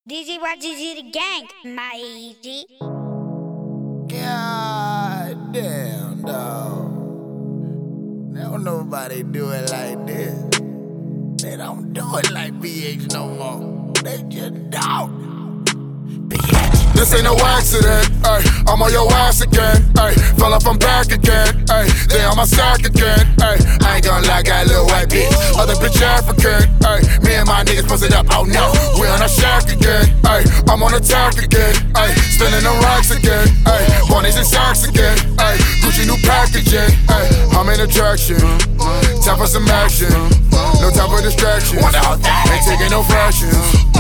DJ YGG the gang, my EG. God damn, dog. Don't nobody do it like this. They don't do it like BH no more. They just don't. This ain't no accident, ayy. I'm on your ass again, ayy. Fell off, I'm back again, ayy. They on my sack again, ayy. I ain't gonna lie, got a little white bitch. Other bitch African, ayy. Me and my niggas posted up, oh no. We on a shack again, ayy. I'm on attack again, ayy. Spinning them racks again, ayy. Bunnies and sacks again, ayy. Gucci new packaging, ayy. I'm in attraction. Time for some action. No time for distraction. Ain't taking no fractions.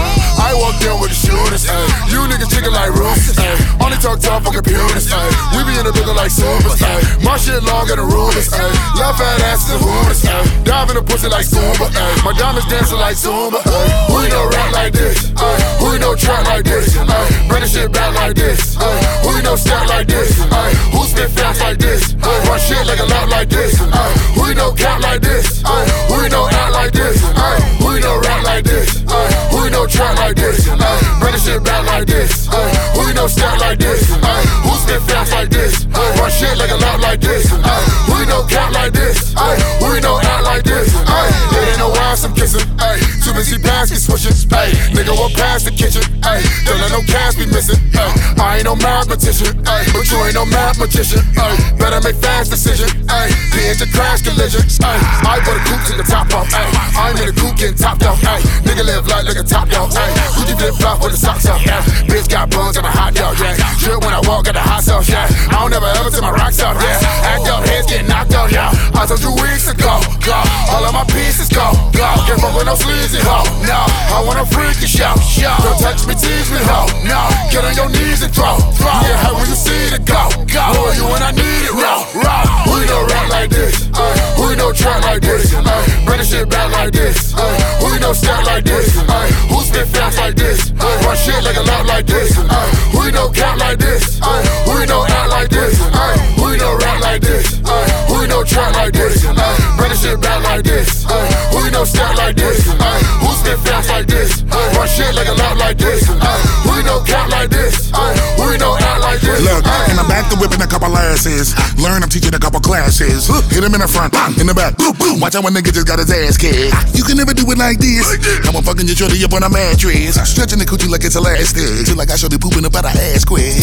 I walked in with the shooters, ayy. You niggas chicken like roofers, ayy. Only talk tough for computers, ayy. We be in the building like supers, ayy. My shit longer than rulers, ayy. Love fat asses and hooters, ayy. Dive in the pussy like Zumba, ayy. My diamonds dancing like Zumba, ayy. Who you know rap like this, ayy? Who you know trap like this, ayy? Bring the shit back like this, ayy. Who you know stack like this, ayy? Who spit fast like this, ayy? Run shit like a lot like this, ayy. Who you know cap like this, ayy? Who you know act like this, ayy? Who you know rap like this, ayy? Who you know trap like this, ayy? Bring the shit back like this, ayy. Who you know stack like this, ayy? Who spit fast like this, ayy? Run shit like a lot like this, ayy. Who you know cap like this, ayy? Who you know act like this, ayy? They ain't no ass I'm kissing, ayy. Too busy basket switching, ayy. Nigga walk past the kitchen, ayy. Don't let no cash be missing, ayy. I ain't no mathematician, ayy. But you ain't no math magician, ayy. Better make fast decision, ayy. Be into crash collision, ayy. I put a coupe to the top off, ayy. I'm in a coupe getting topped off, ayy. Nigga live life like a top dog, ayy. Gucci flip flop with the socks off, yeah. Bitch got buns on a hot dog, yeah. Drip when I walk at the hot sauce, yeah. I don't ever ever take my rocks off, yeah. Act up, heads getting knocked out, yeah. I told you weeks ago, go. All of my pieces go. Can't fuck with no sleazy hoe, no. I want a freaky show. Don't touch me, tease me, hoe, no. Get on your knees and throw. You get hurt when you see the go. Boy, you when I need it, raw. Who you know rap like this? Who you know trap like this? Bring the shit back like this. Who you know stack like this? Who spit fast like this? Run shit like a lot like this. Who you know cap like this? Who you know act like this? Who you know rap like this? Who you know trap like this? Bring the shit back like this. Who you know stack like this? Who spit fast like this? Run shit like a lot like this. Who you know cap like this? Who you know act like this? Look, and I'm back to whipping a couple asses. Learn, I'm teaching a couple classes. Hit him in the front, in the back. Watch out when nigga just got his ass kicked. You can never do it like this. I'm fucking your shorty up on a mattress. Stretching the coochie like it's elastic. Feel like I showed you pooping up out her ass quick.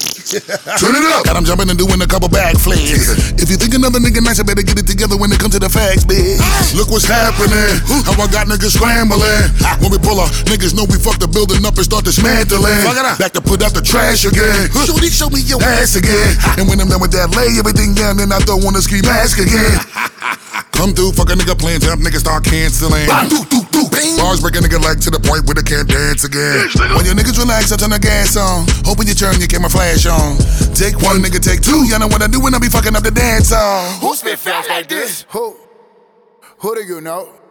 Turn it up. Got him jumping and doing a couple backflips. If you think another nigga nice, I better get it together when it comes to the facts, bitch. Look what's happening. How I got niggas scrambling. When we pull up, niggas know we fuck the building up and start dismantling. Back to put out the trash again. Shorty, show me your ass again. And when I'm done with that, lay everything down, then I throw on the ski mask again. Come through, fuck a nigga playing jump, niggas start canceling. Bars break a nigga leg to the point where they can't dance again. When your niggas relax, I turn the gas on. Hoping you turn your camera flash on. Take one, nigga, take two. Y'all know what I do when I be fucking up the dance song. Who spit fast like this? Who do you know?